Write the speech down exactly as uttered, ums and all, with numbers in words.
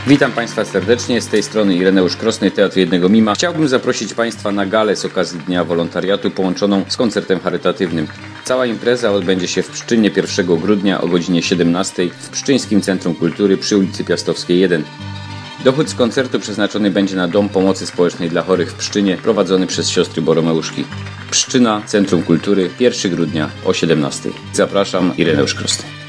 Witam Państwa serdecznie, z tej strony Ireneusz Krosny, Teatr Jednego Mima. Chciałbym zaprosić Państwa na galę z okazji Dnia Wolontariatu połączoną z koncertem charytatywnym. Cała impreza odbędzie się w Pszczynie pierwszego grudnia o godzinie siedemnastej w Pszczyńskim Centrum Kultury przy ulicy Piastowskiej jeden. Dochód z koncertu przeznaczony będzie na Dom Pomocy Społecznej dla Chorych w Pszczynie, prowadzony przez siostry Boromeuszki. Pszczyna, Centrum Kultury, pierwszego grudnia o siedemnastej. Zapraszam, Ireneusz Krosny.